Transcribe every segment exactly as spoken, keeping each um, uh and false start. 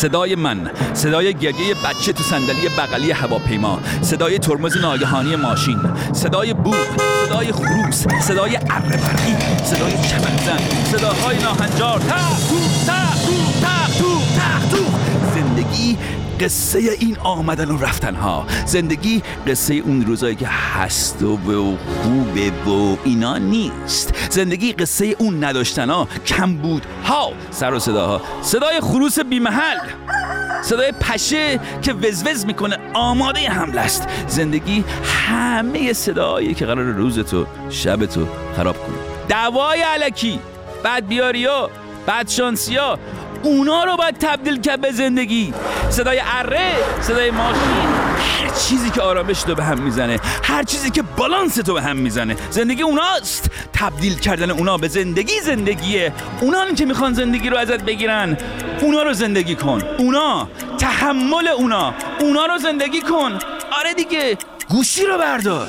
صدای من، صدای گریه بچه تو صندلی بغلی هواپیما، صدای ترمز ناگهانی ماشین، صدای بوق، صدای خروس، صدای اره برقی، صدای چمنزن، صداهای ناهنجار، تق تو تق تو تق تو تق تو. زندگی قصه این آمدن و رفتن ها، زندگی قصه اون روزایی که هست و خوبه و اینا نیست. زندگی قصه اون نداشتن ها، کمبود ها، سر و صداها، صدای خروس بی محل، صدای پشه که وزوز میکنه آماده حمله است. زندگی همه صداهایی که قرار روزتو شبتو خراب کنه. دعوای الکی، بد بیاریا، بد شانسیا، اونا رو باید تبدیل کرد به زندگی. صدای اره، صدای ماشین، هر چیزی که آرامش تو به هم میزنه، هر چیزی که بالانس تو به هم میزنه، زندگی اوناست. تبدیل کردن اونا به زندگی زندگیه. اونا که میخوان زندگی رو ازت بگیرن، اونا رو زندگی کن. اونا، تحمل اونا، اونا رو زندگی کن. آره دیگه، گوشی رو بردار.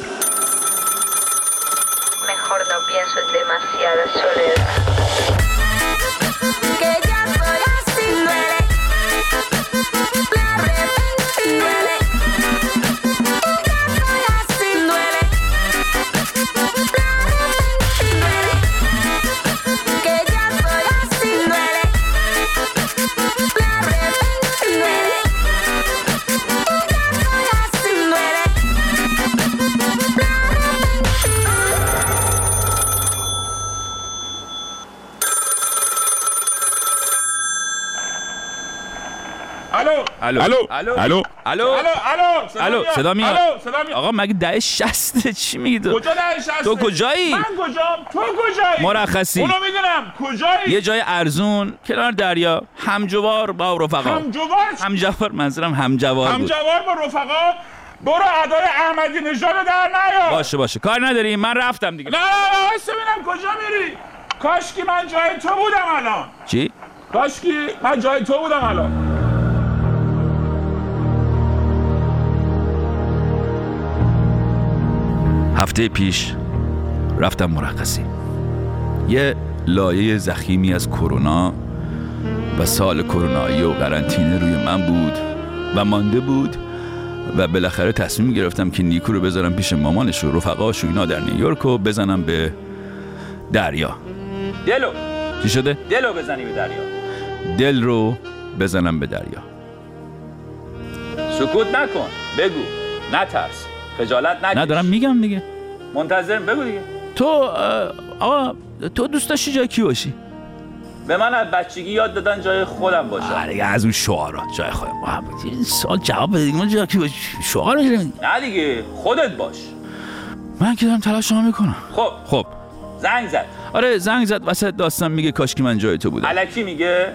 Mejor no pienso en demasiada soledad. الو الو الو الو الو الو صدا میاد. آقا مگه ده شصت چی میگی تو؟ کجا ده شصت؟ تو کجایی؟ من کجام؟ تو کجایی؟ مرخصی. اونو میدونم. کجایی؟ یه جای ارزون کنار دریا، همجوار با رفقا. همجوار؟ همجوار منظورم همجوار بود. همجوار با رفقا؟ برو ادای احمدی نژاد در نیار. باشه باشه کار نداری، من رفتم دیگه. نه نه نه واسه ببینم کجا میری؟ کاشکی من جای تو بودم الان. چی؟ کاشکی من جای تو بودم الان. هفته پیش رفتم مرخصی. یه لایه ضخیمی از کرونا و سال کرونایی و قرنطینه روی من بود و مانده بود و بالاخره تصمیم گرفتم که نیکو رو بذارم پیش مامانش و رفقاش و اینا در نیویورک و بزنم به دریا. دلو چی شده؟ دلو بزنی به دریا. دل رو بزنم به دریا. سکوت نکن، بگو، نترس، خجالت نکش. نه دارم میگم دیگه. منتظرم، بگو دیگه. تو آقا تو دوست داشتی جای کی باشی؟ به من از بچگی یاد دادن جای خودم باشم. آره از اون شعارات جای خودم. این سوال جواب بده دیگه. من جای کی باشی؟ شعار میگم. نه دیگه، خودت باش. من که دارم تلاشمو میکنم. خب خب زنگ زد. آره زنگ زد وسط داستان میگه کاش که من جای تو بودم. الکی میگه؟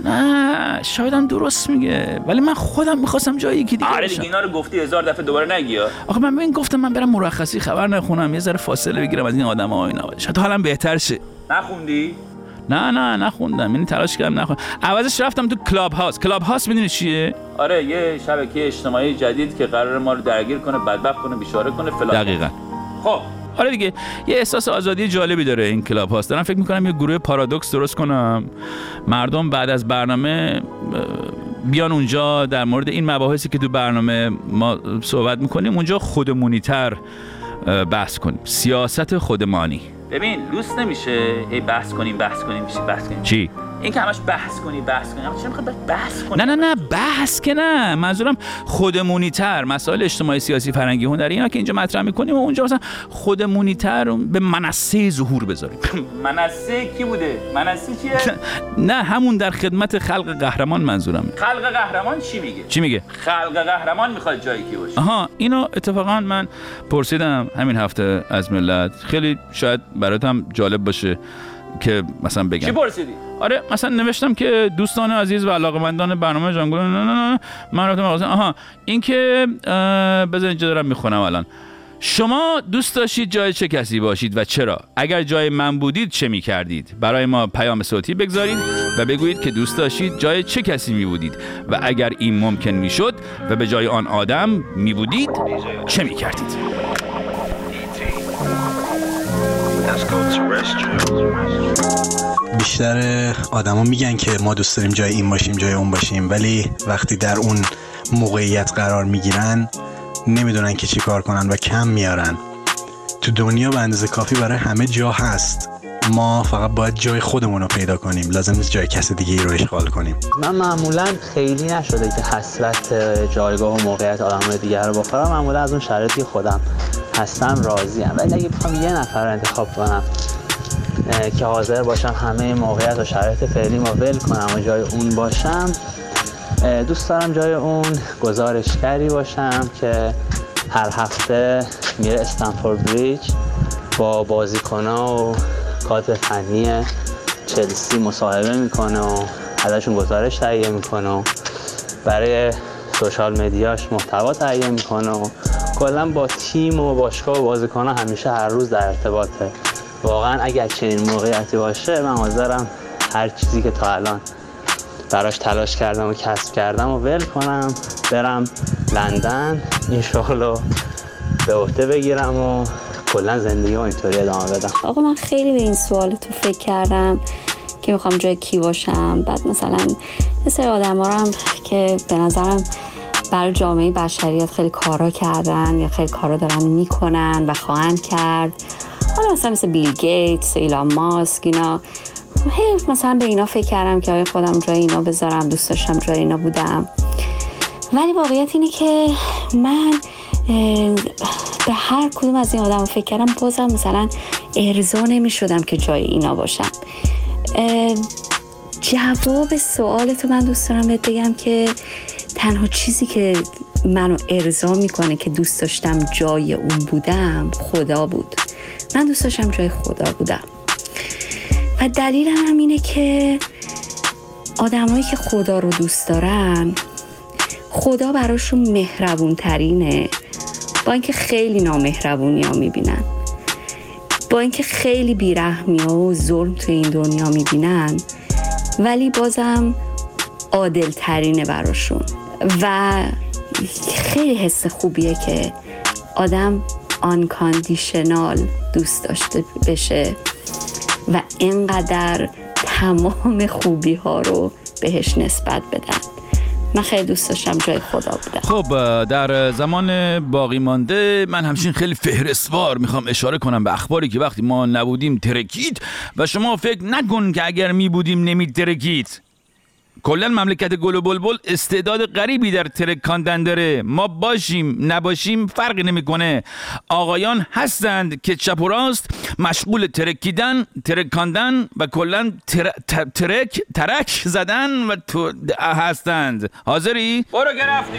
نه شایدم درست میگه ولی من خودم میخواستم جای یکی دیگه آره باشم. دیگه اینا رو گفتی هزار دفعه دوباره نگی. آخه من ببین گفتم من برم مرخصی خبر نخونم، یه ذره فاصله بگیرم از این آدم‌ها اینا. شاید حالم بهتر شه. نخوندی؟ نه نه نخوندم، یعنی تلاش کردم نخوندم. عوضش رفتم تو کلاب هاوس. کلاب هاوس میدونی چیه؟ آره یه شبکه اجتماعی جدید که قراره ما رو درگیر کنه، بدبخت کنه، بیچاره کنه فلان. دقیقاً. خب آره دیگه یه احساس آزادی جالبی داره این کلاب هاوس. دارم فکر میکنم یه گروه پارادوکس درست کنم، مردم بعد از برنامه بیان اونجا در مورد این مباحثی که تو برنامه ما صحبت میکنیم اونجا خودمونی‌تر بحث کنیم. سیاست خودمانی. ببین لوس نمیشه هی بحث کنیم بحث کنیم میشه بحث کنیم. چی؟ این که همش بحث کنی بحث کنی. چرا میخواد بحث کنی؟ نه نه نه بحث که نه، منظورم خودمونی‌تر. مسائل اجتماعی سیاسی فرهنگی هنری اینا که اینجا مطرح می‌کنیم و اونجا مثلا خودمونی‌تر به منصه ظهور بذاریم. منصه کی بوده؟ منصه چیه؟ نه همون در خدمت خلق قهرمان منظورم. خلق قهرمان چی میگه؟ چی میگه؟ خلق قهرمان میخواد جایی کی باشه. آها اینو اتفاقا من پرسیدم همین هفته از ملت. خیلی شاید برات هم جالب باشه که مثلا بگم. چی پرسیدی؟ آره مثلا نوشتم که دوستان عزیز و علاقه‌مندان برنامه جانگل نه نه نه من رفتم آقا آها این که بذار اینجا دارم میخونم الان. شما دوست داشتید جای چه کسی باشید و چرا؟ اگر جای من بودید چه می‌کردید؟ برای ما پیام صوتی بگذارید و بگویید که دوست داشتید جای چه کسی می‌بودید و اگر این ممکن می‌شد و به جای آن آدم می‌بودید چه می‌کردید؟ بیشتر آدما میگن که ما دوست داریم جای این باشیم جای اون باشیم، ولی وقتی در اون موقعیت قرار میگیرن نمیدونن که چی کار کنن و کم میارن. تو دنیا به اندازه کافی برای همه جا هست، ما فقط باید جای خودمون رو پیدا کنیم، لازم نیست جای کسی دیگه ای رو اشغال کنیم. من معمولا خیلی نشده که حسرت جایگاه و موقعیت آدم‌های دیگر رو بخورم، معمولا از اون شرایطی خودم هستم راضیم. ولی اگه بخوام یه نفر رو انتخاب کنم که حاضر باشم همه موقعیت و شرایط فعلی ما ول کنم و جای اون باشم، دوست دارم جای اون گزارشگری باشم که هر هفته میره استنفورد بریج با بازیکن‌ها و کادر فنی چلسی مصاحبه میکنه و ازشون گزارش تهیه میکنه و برای سوشال مدیاش محتوا تهیه میکنه و کلا با تیم و باشگاه و بازیکن‌ها همیشه هر روز در ارتباطه. واقعا اگر چنین موقعیتی باشه من حاضرم هر چیزی که تا الان براش تلاش کردم و کسب کردم و ول کنم، برم لندن این شغل رو به عهده بگیرم و کلا زندگی رو اینطوری ادامه بدم. آقا من خیلی به این سوال تو فکر کردم که میخوام جای کی باشم. بعد مثلا یه سری آدم ها هم که به نظرم برای جامعه بشریت خیلی کارا کردن یا خیلی کارا دارن میکنن و خواهند کرد، حالا مثلا مثل بیل گیتس، ایلان ماسک، اینا هی مثلا به اینا فکر کردم که آیا خودم جای اینا بذارم، دوست داشتم جای اینا بودم. ولی واقعیت اینه که من به هر کدوم از این آدم فکر کردم بازم مثلا ارضا نمی شدم که جای اینا باشم. جواب سوالتو من دوست دارم بهت بگم که تنها چیزی که منو ارضا میکنه که دوست داشتم جای اون بودم خدا بود. من دوست داشتم جای خدا بودم و دلیلم هم اینه که آدمایی که خدا رو دوست دارن خدا براشون مهربون ترینه، با اینکه خیلی نامهربونی ها میبینن، با اینکه خیلی بیرحمی ها و ظلم توی این دنیا میبینن، ولی بازم عادل ترینه براشون. و خیلی حس خوبیه که آدم آنکاندیشنال دوست داشته بشه و اینقدر تمام خوبی ها رو بهش نسبت بدن. من خیلی دوست داشتم جای خدا بودم. خب در زمان باقی مانده من همچنین خیلی فهرستوار میخوام اشاره کنم به اخباری که وقتی ما نبودیم ترکید و شما فکر نکن که اگر می بودیم نمی ترکید. کلا مملکت گل و بلبل استعداد غریبی در ترکاندن داره. ما باشیم نباشیم فرقی نمیکنه. آقایان هستند که چپ و راست مشغول ترکیدن، ترکاندن و کلا تر... ترک ترک زدن و تو... هستند. حاضری؟ برو که رفتی.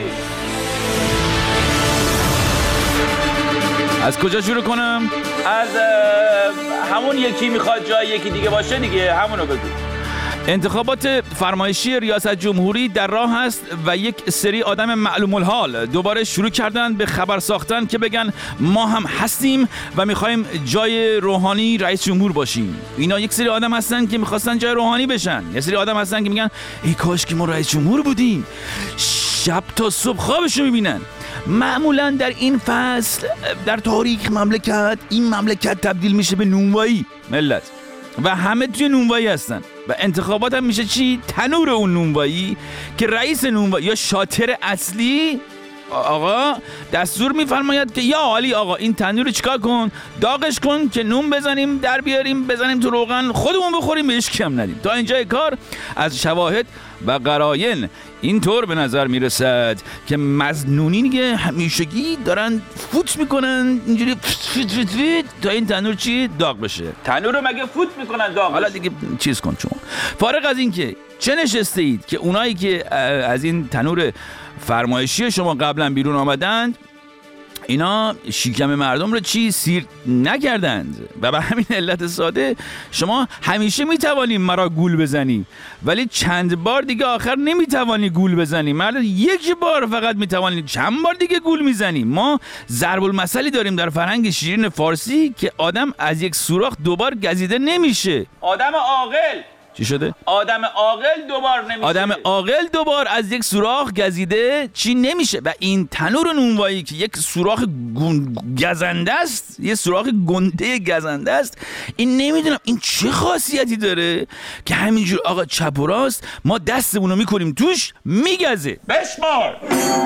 از کجا شروع کنم؟ از همون یکی میخواد جای یکی دیگه باشه دیگه، همونو بگو. انتخابات فرمایشی ریاست جمهوری در راه است و یک سری آدم معلوم الحال دوباره شروع کردن به خبر ساختن که بگن ما هم هستیم و میخوایم جای روحانی رئیس جمهور باشیم. اینا یک سری آدم هستن که میخواستن جای روحانی بشن. یک سری آدم هستن که میگن ای کاش که ما رئیس جمهور بودیم. شب تا صبح خوابشو میبینن. معمولا در این فصل در تاریخ مملکت این مملکت تبدیل میشه به نونوایی ملت و همه توی نونوایی هستن و انتخابات هم میشه چی؟ تنور اون نونوایی که رئیس نونوایی یا شاطر اصلی آقا دستور میفرماید که یا عالی آقا این تنور رو چیکار کن؟ داغش کن که نون بزنیم در بیاریم بزنیم تو روغن خودمون بخوریم بهش کم ندیم. تا اینجای کار از شواهد و قراین اینطور به نظر میرسد که مظنونین که همیشگی دارن فوت میکنن اینجوری فت فت فت فت تا این تنور چی داغ بشه. تنور رو مگه فوت میکنن داغ؟ حالا دیگه چیز کن چون فارغ از این که چه نشسته اید که اونایی که از این تنور فرمایشی شما قبلا بیرون آمدند اینا شکم مردم رو چی سیر نکردند و به همین علت ساده شما همیشه میتوانی مرا گول بزنی ولی چند بار دیگه آخر نمیتوانی گول بزنی. مرد یک بار فقط میتوانی، چند بار دیگه گول میزنی. ما ضرب المثلی داریم در فرهنگ شیرین فارسی که آدم از یک سوراخ دوبار گزیده نمیشه. آدم عاقل چی شده؟ آدم عاقل دوبار نمیشه. آدم عاقل دوبار از یک سوراخ گزیده چی نمیشه. و این تنور نونوایی که یک سوراخ گزنده است، یه سوراخ گنده گزنده است، این نمیدونم این چه خاصیتی داره که همینجور آقا چپ و راست ما دستمون رو میکنیم توش میگزه. بشمار.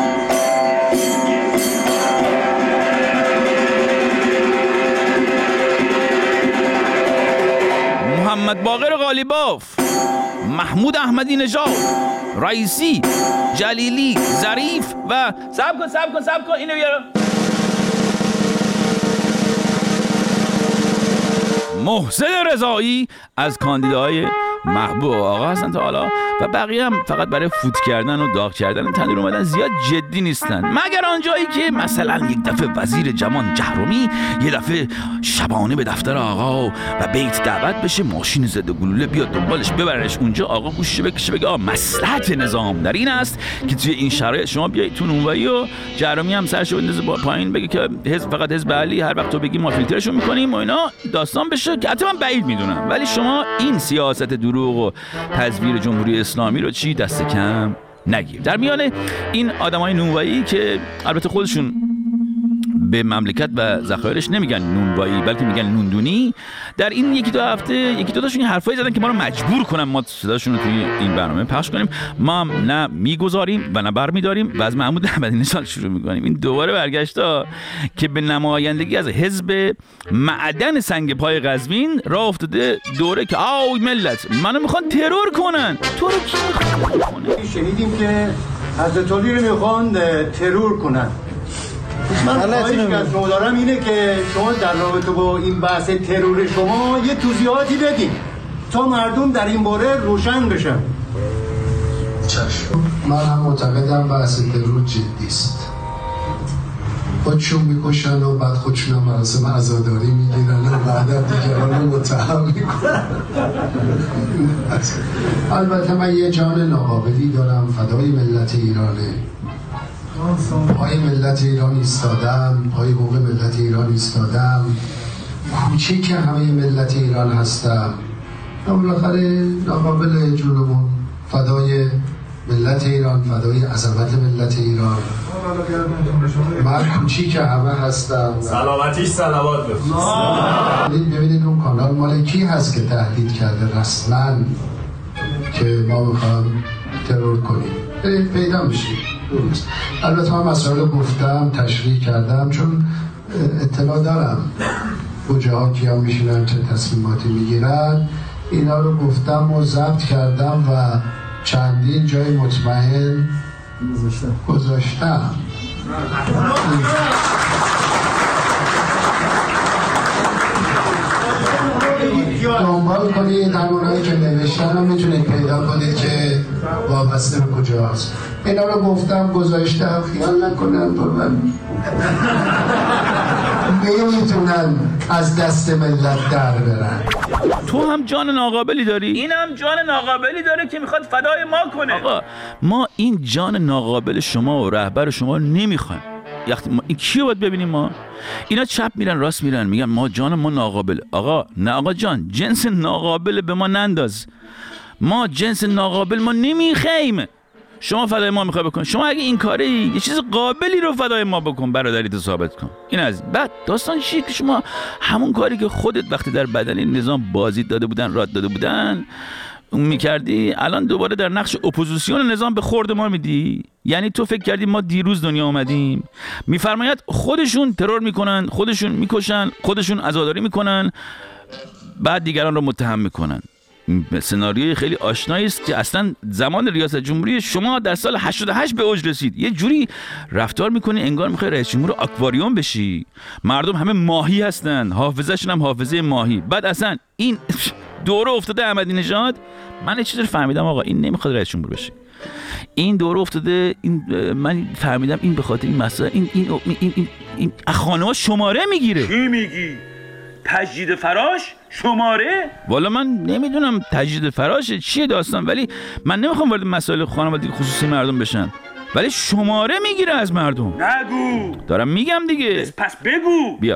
محمد باقر قالیباف، محمود احمدی نژاد، رئیسی، جلیلی، ظریف و صبر کن صبر کن صبر کن اینو بیارم. محسن رضایی از کاندیداهای محبوب آقا هستن تا حالا و بقیه هم فقط برای فوت کردن و داغ کردن تنور اومدن، زیاد جدی نیستن، مگر آنجایی که مثلا یک دفعه وزیر جوان جهرومی یه دفعه شبانه به دفتر آقا و بیت دعوت بشه، ماشین ضد گلوله بیاد دنبالش ببرنش اونجا، آقا گوشش بکشه بگه آقا مصلحت نظام در این است که توی این شرایط شما بیایید تو نونوایی و جهرومی هم سرشو بندازه پایین بگه که حزب فقط حزب علی، هر وقت تو بگی ما فیلترشو میکنیم و اینا داستان بشه، که حتی من بعید میدونم. ولی شما این سیاست دروغ و تزویر جمهوری اسلامی رو چی دست کم نگیر. در میان این آدمای نونوایی که البته خودشون به مملکت و ذخایرش نمیگن نونوایی بلکه میگن نوندونی، در این یکی دو هفته یکی دو تاشون حرفایی زدن که ما رو مجبور کنن ما صداشون رو توی این برنامه پخش کنیم. ما هم نه میگذاریم و نه برمیداریم و از محمود احمدی نژاد شروع میکنیم. این دوباره برگشتا که به نمایندگی از حزب معدن سنگ پای قزوین راه افتاده دوره که آو ملت منو میخوان ترور کنن. تو رو کی میخوان کنه؟ شنیدیم که حضرت علی رو میخوان ترور کنن. من خواهش که از شما دارم اینه که شما در رابطه با این بحث ترور شما یه توضیحاتی بدین تا مردم در این باره روشن بشن. چشم. من هم معتقدم بحث ترور جدی است. خودشون میکشن و بعد خودشون هم مراسم عزاداری میگیرن و بعد دیگران رو متهم میکنن. البته من یه جان ناقابلی دارم، فدای ملت ایرانه، پای ملت ایران ایستادم، پای حقوق ملت ایران ایستادم، کوچیک همه ملت ایران هستم، بالاخره ناقابل جلومون، فدای ملت ایران، فدای عظمت ملت ایران، من کوچیک همه هستم. سلامتیش صلوات بفرستید. ببینید اون کانال مال کی هست که تهدید کرده رسما که ما میخوام ترور کنیم، پیدا میشید. البته من مسائل گفتم، تشریح کردم، چون اطلاع دارم کجاها کیا میشینن چه تصمیماتی میگیرن، اینا رو گفتم و ضبط کردم و چندین جای مطمئن گذاشتم. دنبال کنید همونایی که نوشتن رو میتونید پیدا کنید که وابسته به کجاست. اینا رو گفتم گذاشتم، خیال نکنم با من نمیتونن از دست ملت در برن. تو هم جان ناقابلی داری؟ این هم جان ناقابلی داره که میخواد فدای ما کنه. آقا ما این جان ناقابل شما و رهبر شما نمیخوایم. وقتی ما این کیو باید ببینیم؟ ما اینا چپ میرن راست میرن میگن ما جان ما ناقابل. آقا نه آقا جان، جنس ناقابل به ما ننداز. ما جنس ناقابل ما نمیخوایم. شما فدای ما میخوای بکن، شما اگه این کاری یه چیز قابلی رو فدای ما بکن، برادری تو ثابت کن. این از بعد داستان چیه که شما همون کاری که خودت وقتی در بدن این نظام بازی داده بودن، راد داده بودن اون میکردی، الان دوباره در نقش اپوزیسیون نظام به خورد ما میدی. یعنی تو فکر کردی ما دیروز دنیا اومدیم؟ میفرماید خودشون ترور میکنن، خودشون میکشن، خودشون عزاداری میکنن، بعد دیگران رو متهم میکنن. سناریوی خیلی آشنایی است که اصلا زمان ریاست جمهوری شما در سال هشتاد و هشت به اوج رسید. یه جوری رفتار میکنی انگار میخوای رئیس جمهور آکواریوم بشی. مردم همه ماهی هستن، حافظه‌شون هم حافظه ماهی. بعد اصلا این دوره افتاده احمدی نژاد، من یه چیزی فهمیدم آقا، این نمیخواد رئیس جمهور بشه. این دوره افتاده، این من فهمیدم این به خاطر این مسائل این این این این, این, این خانه‌ها شماره میگیره. چی میگی؟ تجدید فراش شماره؟ والا من نمیدونم تجدید فراشه چیه داستان، ولی من نمیخوام وارد مسائل خانوادگی خصوصی مردم بشن، ولی شماره میگیره از مردم. نگو. دارم میگم دیگه. پس بگو. بیا.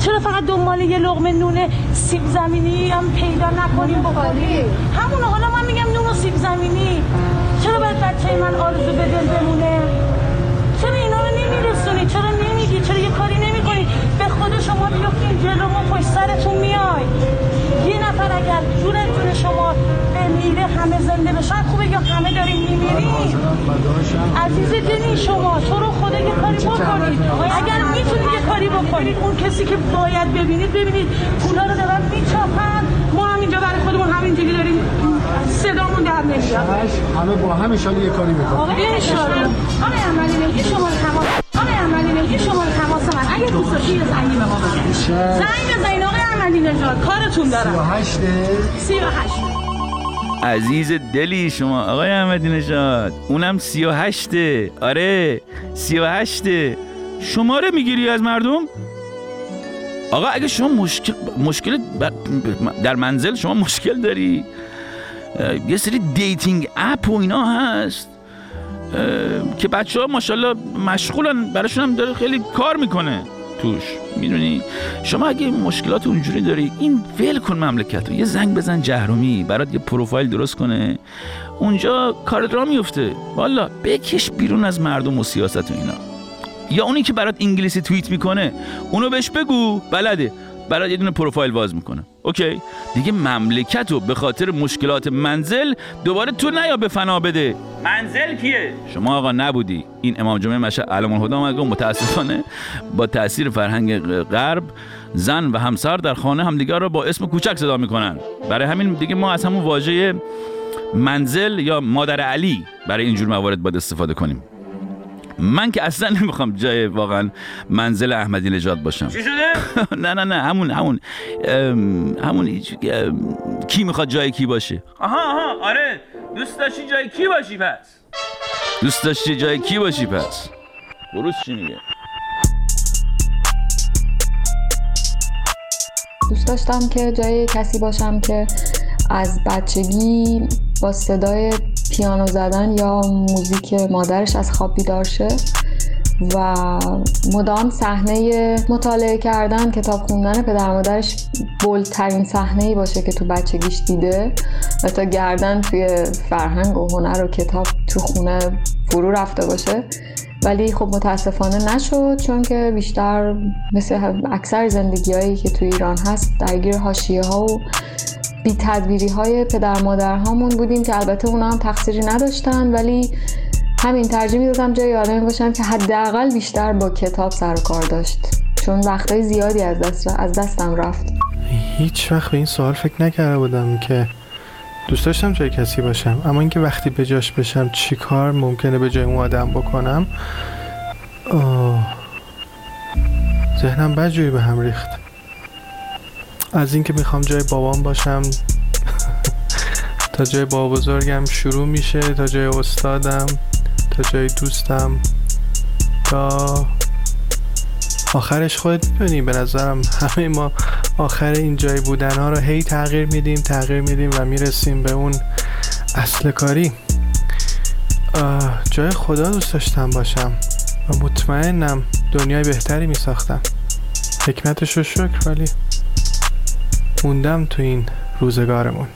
چرا فقط دنبال یه لقمه نون سیب زمینی هم پیدا نکنیم بخوریم؟ همون حالا من میگم نون و سیب زمینی. چرا باید بچه من آرزو به دل بمونه؟ چرا اینا رو نمیرسونی؟ چرا نمیگی؟ چرا یه کاری نمیکنی؟ به خود شما بیفتین جلو ما پشت سرتون میای. یه نفر اگر جون جون شما بمیره همه زنده بشن خوبه یا همه داریم میمیریم؟ عزیز دلی شما تو رو خدا یه کاری بکنید. اگر میتونید یه کاری بکنید اون کسی که باید ببینید ببینید. پولا رو دارن میچاپن، ما هم اینجا برای خودمون همینجوری داریم صدامون در نمیاد. همه با هم ان شاءالله یه کاری میکنیم. آقای اشاره آقای عملی میگی شما تماس آقای عملی میگی شما تماس من اگه دوست داشتید زنگ به ما بزنید. زنگ بزنید آقای عملی نژاد کارتون دارم. سی و هشت سی و هشت عزیز دلی شما آقای احمدی نژاد، اونم سی و هشته. آره سی و هشته. شماره میگیری از مردم؟ آقا اگه شما مشکل مشکل در منزل شما مشکل داری، یه سری دیتینگ اپ و اینا هست که بچه ها ماشاءالله مشغولن، براشون هم داره خیلی کار میکنه توش، میدونی. شما اگه مشکلات اونجوری داری این ول کن مملکت رو، یه زنگ بزن جهرومی برات یه پروفایل درست کنه، اونجا کارت را میفته. والا بکش بیرون از مردم و سیاست و اینا. یا اونی که برات انگلیسی توییت میکنه اونو بهش بگو بلده، برات یه دونه پروفایل باز میکنه. اوکی دیگه مملکت رو به خاطر مشکلات منزل دوباره تو نیا به فنا بده. منزل کیه؟ شما آقا نبودی. این امام جمعه مشهد علم الهدی آمد متاسفانه با تاثیر فرهنگ غرب زن و همسر در خانه همدیگر رو با اسم کوچک صدا میکنن. برای همین دیگه ما از همون واژه منزل یا مادر علی برای اینجور موارد باید استفاده کنیم. من که اصلا نمیخوام جای واقعا منزل احمدی نژاد باشم. چی شده؟ نه نه نه همون همون همون کی میخواد جای کی باشه؟ آها آها آره دوست داشتی جای کی باشی پس؟ دوست داشتی جای کی باشی پس؟ بروز چی میگه؟ دوست داشتم که جای کسی باشم که از بچگی با صدای پیانو زدن یا موزیک مادرش از خواب بیدار شه و مدام صحنه مطالعه کردن، کتاب خوندن پدر مادرش بولدترین صحنه‌ای باشه که تو بچگیش دیده و تا گردن توی فرهنگ و هنر و کتاب تو خونه فرو رفته باشه. ولی خب متاسفانه نشد، چون که بیشتر مثل اکثر زندگی‌هایی که تو ایران هست درگیر حاشیه‌ها و بی تدبیری های پدر مادر هامون بودیم که البته اونا هم تقصیری نداشتن، ولی همین ترجیح میدادم جای آدمی باشم که حداقل بیشتر با کتاب سر و کار داشت، چون وقتای زیادی از دست از دستم رفت. هیچ وقت به این سوال فکر نکرده بودم که دوست داشتم جای کسی باشم، اما اینکه وقتی به جاش بشم چی کار ممکنه به جای اون آدم بکنم، آه ذهنم بدجوری به هم ریخت. از اینکه میخوام جای بابام باشم تا جای بابا بزرگم شروع میشه، تا جای استادم، تا جای دوستم، تا آخرش خودت میبینی. به نظرم همه ما آخر این جای بودن ها رو هی تغییر میدیم تغییر میدیم و میرسیم به اون اصل کاری. جای خدا دوست داشتم باشم و مطمئنم دنیای بهتری میساختم. حکمتش رو شکر، ولی موندم تو این روزگارمون.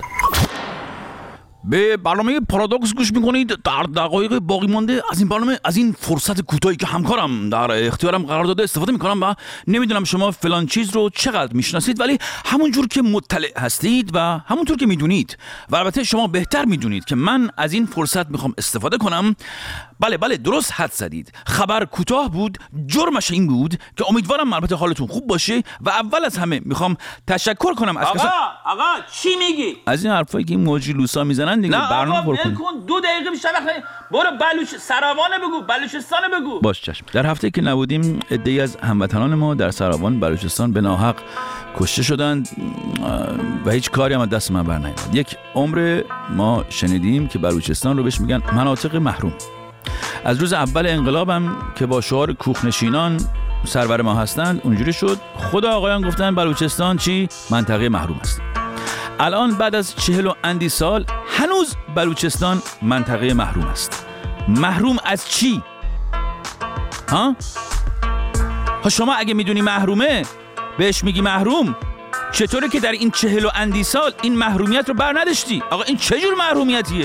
به برنامه پارادوکس گوش میکنید. در دقایق باقی مانده از این برنامه، از این فرصت کوتاهی که همکارم در اختیارم قرار داده استفاده میکنم و نمیدونم شما فلان چیز رو چقدر میشناسید، ولی همونجور که مطلع هستید و همونطور که میدونید و البته شما بهتر میدونید که من از این فرصت میخوام استفاده کنم. بله بله درست حد زدید. خبر کوتاه بود، جرمش این بود که امیدوارم البته حالتون خوب باشه و اول از همه میخوام تشکر کنم از آقا کسا... آقا چی میگی؟ از این حرفایی که این موجی لوسا میزنن دیگه. برنامه پر کن. دو دقیقه بیشتر وقت. برو بلوچ سراوان بگو، بلوچستان بگو. باش چشم. در هفته که نبودیم عده‌ای از هموطنان ما در سراوان بلوچستان به ناحق کشته شدند و هیچ کاری هم از دست من برنیامد. یک عمر ما شنیدیم که بلوچستان رو بهش میگن مناطق محروم. از روز اول انقلابم که با شعار کوخنشینان سرور ما هستند اونجوری شد. خود آقایان گفتن بلوچستان چی؟ منطقه محروم است. الان بعد از چهل و اندی سال هنوز بلوچستان منطقه محروم است. محروم از چی؟ ها؟ ها شما اگه میدونی محرومه بهش میگی محروم؟ چطوره که در این چهل و اندی سال این محرومیت رو بر نداشتی؟ آقا این چه جور محرومیتیه؟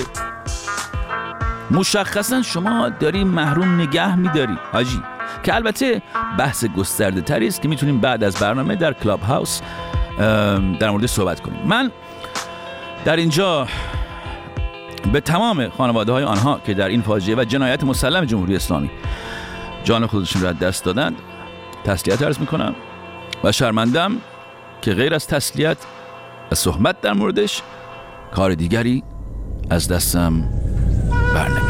مشخصا شما داری محروم نگه میداری حاجی، که البته بحث گسترده تری است که میتونیم بعد از برنامه در کلاب هاوس در مورد صحبت کنیم. من در اینجا به تمام خانواده های آنها که در این فاجعه و جنایت مسلم جمهوری اسلامی جان خودشون را دست دادند تسلیت عرض میکنم و شرمندم که غیر از تسلیت و صحبت در موردش کار دیگری از دستم برنمیاد.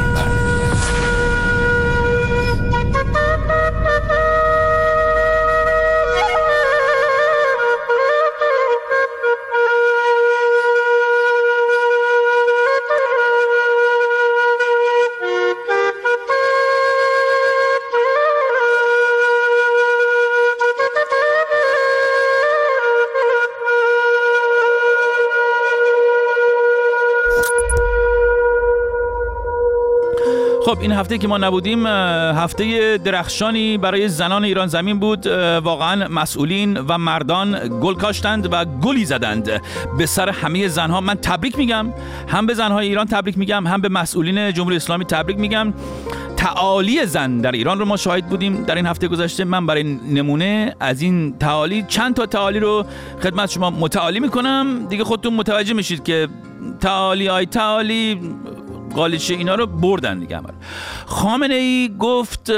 خب این هفته که ما نبودیم هفته درخشانی برای زنان ایران زمین بود. واقعا مسئولین و مردان گل کاشتند و گلی زدند به سر همه زنها. من تبریک میگم، هم به زنهای ایران تبریک میگم، هم به مسئولین جمهوری اسلامی تبریک میگم. تعالی زن در ایران رو ما شاهد بودیم در این هفته گذشته. من برای نمونه از این تعالی چند تا تعالی رو خدمت شما متعالی میکنم، دیگه خودتون متوجه میشید که تعالی های تعالی قالیچه اینا رو بردن دیگه. عمل خامنه ای گفت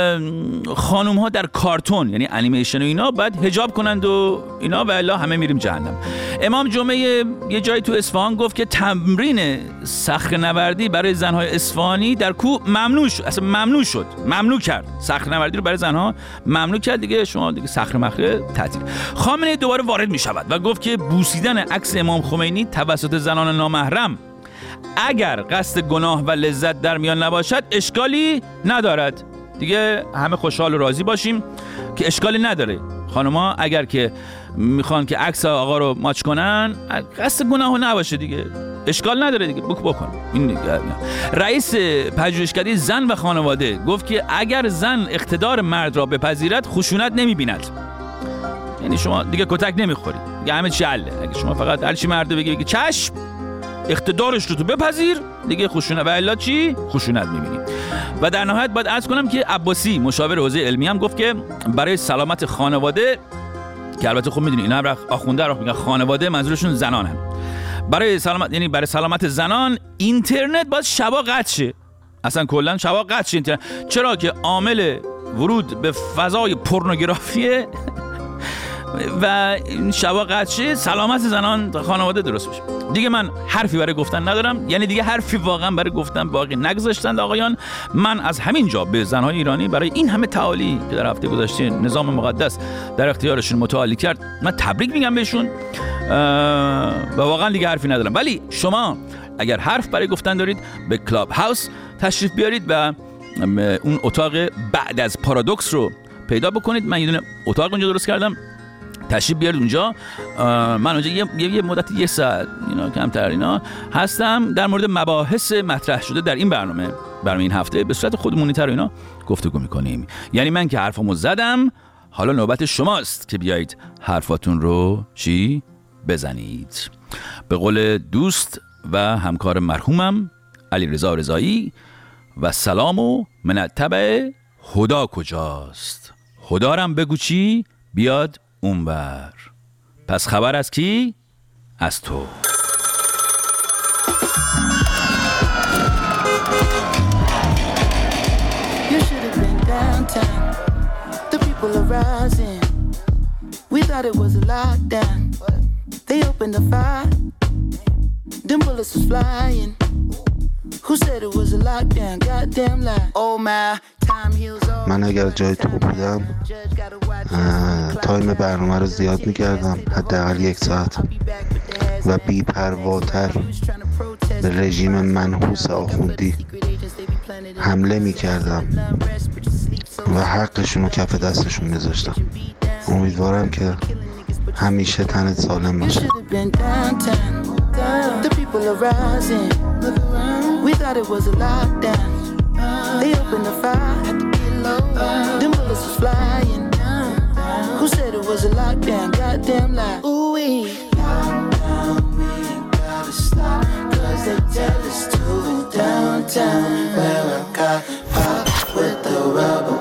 خانوم ها در کارتون یعنی انیمیشن و اینا باید حجاب کنند و اینا و الا همه میریم جهنم. امام جمعه یه جایی تو اصفهان گفت که تمرین صخره نوردی برای زنهای اصفهانی در کوه ممنوع شد، اصلا ممنوع شد، ممنوع کرد صخره نوردی رو برای زنها ممنوع کرد دیگه. شما دیگه صخره مخره تعطیل. خامنه دوباره وارد میشود و گفت که بوسیدن عکس امام خمینی توسط زنان نامحرم اگر قصد گناه و لذت در میان نباشد اشکالی ندارد. دیگه همه خوشحال و راضی باشیم که اشکالی نداره. خانوما اگر که میخوان که عکس آقا رو ماچ کنن قصد گناه نباشه دیگه اشکال نداره دیگه، بک بکن. این دیگه. رئیس پژوهشکده زن و خانواده گفت که اگر زن اقتدار مرد را بپذیرد خشونت نمیبیند. یعنی شما دیگه کتک نمیخوری، دیگه همه چی حله. اگه شما فقط هر چی مرد بگه بگه چشم اقتدارش رو تو بپذیر دیگه خشونت و الا چی؟ خشونت می‌بینی. و در نهایت باید عرض کنم که عباسی مشاور حوزه علمی هم گفت که برای سلامت خانواده، که البته خب می‌دونی اینا هم آخونده رو میگن خانواده منظورشون زنان هم، برای سلامت یعنی برای سلامت زنان اینترنت باید شبا قطع شه. اصلا کلا شبا قطع شه اینترنت. چرا که عامل ورود به فضای پورنوگرافیه و این شبا قطعه سلامت زنان خانواده درست بشه. دیگه من حرفی برای گفتن ندارم، یعنی دیگه حرفی واقعا برای گفتن باقی نگذاشتند آقایان. من از همین جا به زنهای ایرانی برای این همه تعالی که در هفته گذشته نظام مقدس در اختیارشون متعالی کرد من تبریک میگم بهشون و واقعا دیگه حرفی ندارم. ولی شما اگر حرف برای گفتن دارید به کلاب هاوس تشریف بیارید و اون اتاق بعد از پارادوکس رو پیدا بکنید. من یه دونه اتاق اونجا درست کردم، تشریف بیارید اونجا. من اونجا یه, یه مدت یه ساعت اینا کمتر اینا هستم در مورد مباحث مطرح شده در این برنامه برنامه این هفته به صورت خودمونی‌تر اینا گفتگو می‌کنیم. یعنی من که حرفمو زدم، حالا نوبت شماست که بیایید حرفاتون رو چی بزنید. به قول دوست و همکار مرحومم علیرضا رضایی و سلام و من تبع خدا کجاست؟ خدا رم بگو چی بیاد اونور. پس خبر از کی؟ از تو. You should have been downtown. The people are rising. We thought it was a lockdown. They opened the fire. Them bullets was flying. Who said it was a lockdown? Goddamn lie. Oh my. من اگر جای تو بودم تایم برنامه رو زیاد میکردم، حداقل یک ساعت، و بی پرواتر به رژیم منحوس آخوندی حمله میکردم و حقشون رو کف دستشون میذاشتم. امیدوارم که همیشه تنت سالم باشه. They opened the fire. Them bullets was flying. Who said it was was a lockdown, goddamn lie. Ooh-wee. Lockdown, we ain't gotta stop, cause they tell us to downtown, where I got pop with the rubber.